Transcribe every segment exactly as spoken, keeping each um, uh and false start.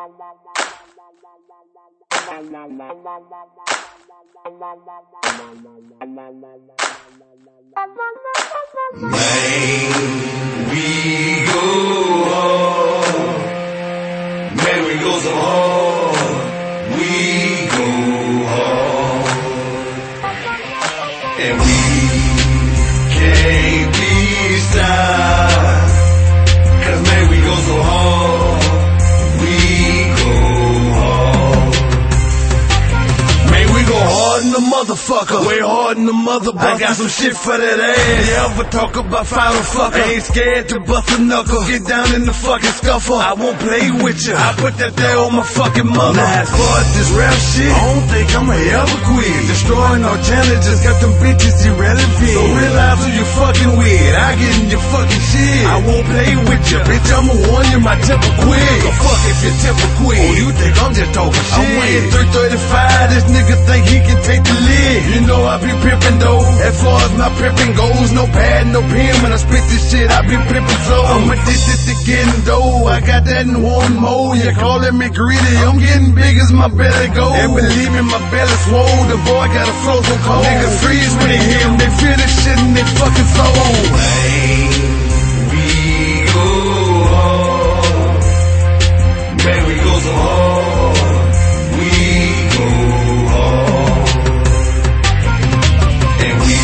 we go hard. Man, we go so hard. We go hard. And we can't be stopped. Cause man, we go so hard. We go hard. Man, we go hard in the motherfucker. Way hard in the motherfucker. I got some shit for that ass. You ever talk about final fucker? I ain't scared to bust a knuckle. Get down in the fucking scuffle. I won't play with you. I put that there on my fucking mother. Now as far as this rap shit, I don't think I'ma ever quit. Destroying all challenges, got them bitches irrelevant. So realize who you fucking with. I get in your fucking shit. I won't play with you, bitch. I'ma warn you, my temper quick. So fuck if your temper quick. Oh, you think I'm just talking shit? I'm weighing three thirty-five. This nigga think he can take the lid. You know I be pimpin' though. As far as my pimpin' goes, no pad, no pen. When I spit this shit, I be pimpin' so. I'm addicted to getting dough. I got that in one more. You calling me greedy? I'm getting big as my belly goes. And believe me, my belly swole. The boy got a frozen cold. Niggas freeze when they hear him. They feel this shit in their fucking soul. Man, we go hard. Man, we go so hard. We go hard. And we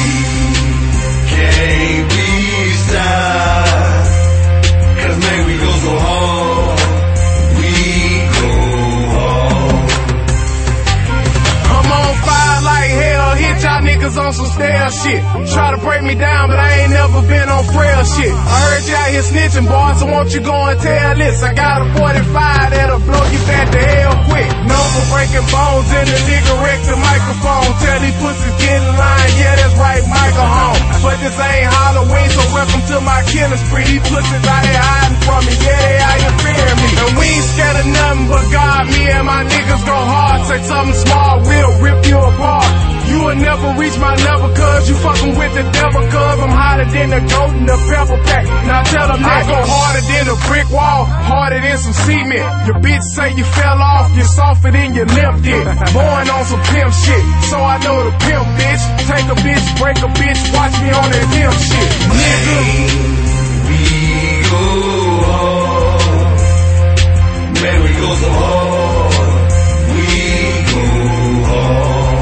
can't be stopped. Cause man, we go so hard. We go hard. I'm on fire like hell. Hit y'all niggas on some stale shit. Try to break me down, but I ain't never been on frail shit. I heard y'all here snitching, boy, so won't you go and tell this? I got a forty-five that'll blow you back to hell quick. Known for breaking bones in the nigga wreck the microphone. Tell these pussies get in line, yeah, that's right, Michael home. But this ain't Halloween, so welcome to my killing spree. These pussies out here hiding from me, yeah, they out here fearing me. And we ain't scared of nothing but God. Me and my niggas go hard. Say something small, we'll rip you apart. You will never reach my level, cause you fucking with the devil, cause I'm hotter than the goat in the pepper pack. Now tell them that I go harder than a brick wall, harder than some cement. Your bitch say you fell off, you're softer than your lip did. Born on some pimp shit, so I know the pimp bitch. Take a bitch, break a bitch, watch me on that pimp shit. Nigga, we go hard. Man, we go so hard. We go hard.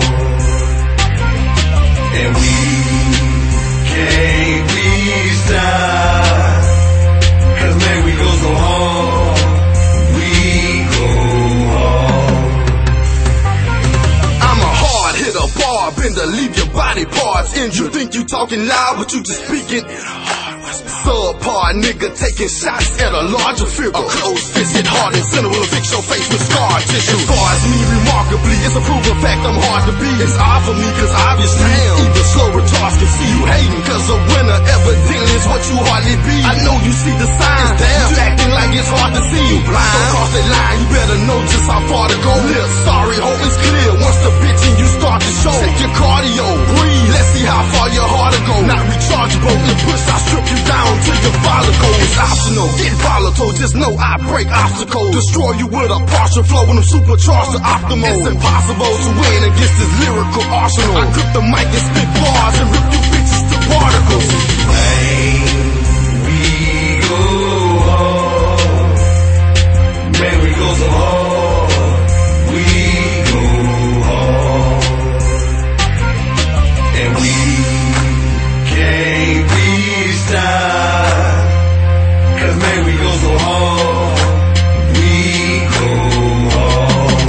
And we can't be stopped. Cause man, we go so hard. We go hard. I'm a hard hitter, bar bender, leave your body parts injured. Think you talking loud, but you just speaking in a hard whisper. Subpar nigga taking shots at a larger figure. A closed fist hit hard and center will fix your face with scar tissue. As far as me, remarkably, it's a proven fact I'm hard to beat. It's odd for me, cause obviously Damn. Even slow retards can see you hating. Cause a winner evidently is what you hardly be. I know you see the signs, damn. You acting like it's hard to see. You blind. Don't cross that line, you better know just how far to go. Live sorry, hope it's clear. Once the bitch and you start to show, check your cardio, breathe. Let's see how far your heart to go. Not rechargeable, and push, I strip you down to your follicle. It's optional, get volatile. Just know I break obstacles. Destroy you with a partial flow when I'm supercharged to optimal. It's impossible to win against this lyrical arsenal. I grip the mic and spit bars and rip you bitches to particles. Man, we go hard. Man, we go so hard. We go hard. And we can't be stopped. Cause man, we go so hard. We go hard.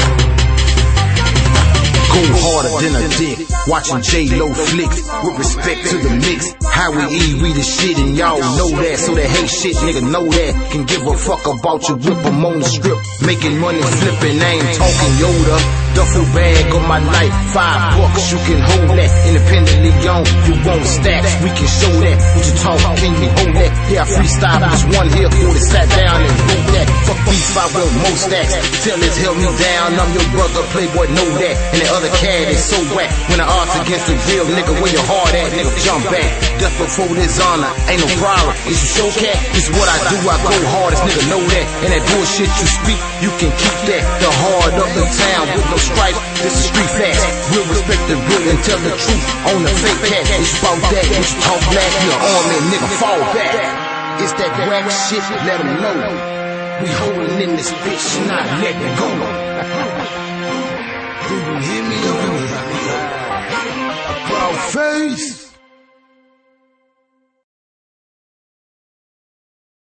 Go harder than a dick. Watching J-Lo flicks with respect to the mix. How we eat, we the shit, and y'all know that. So that hate shit, nigga, know that. Can give a fuck about your whip, I'm on the strip. Making money flipping, I ain't talking Yoda. Duffel bag on my life, five bucks, you can hold that. Independently young, you won't stacks, we can show that. What you talk, can we hold that? Yeah, I freestyle, just one here, pulled it, sat down and wrote that. Fuck beef, I want more stacks. Tell this held me down, I'm your brother, playboy, know that. And the other cat is so whack. When the odds against the real nigga. Where your heart at, nigga? Jump back. Death before this honor, ain't no problem. Is you show cat? This what I do, I go hardest, nigga, know that. And that bullshit you speak, you can keep that. The hard up in town with no stripes, this is street facts. We'll respect the real and tell the truth on the fake cat. It's about that, when you talk black, you're army, nigga, fall back. It's that whack shit, let them know. We holding in this bitch, not letting go. Do you hear me? Proud face.